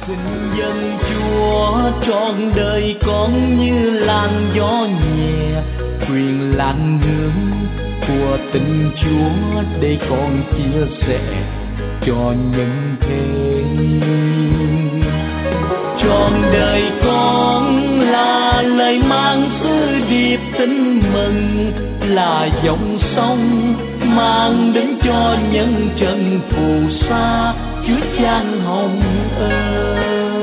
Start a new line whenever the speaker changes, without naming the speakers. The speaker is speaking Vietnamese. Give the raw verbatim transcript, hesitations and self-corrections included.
Xin dân Chúa trọn đời con như làn gió nhẹ, truyền làn hương của tình Chúa để con chia sẻ cho nhân thế. Trọn đời con là lời mang sứ điệp tin mừng, là dòng sông mang đến cho nhân trần phù sa Chúa chan hồng ơi.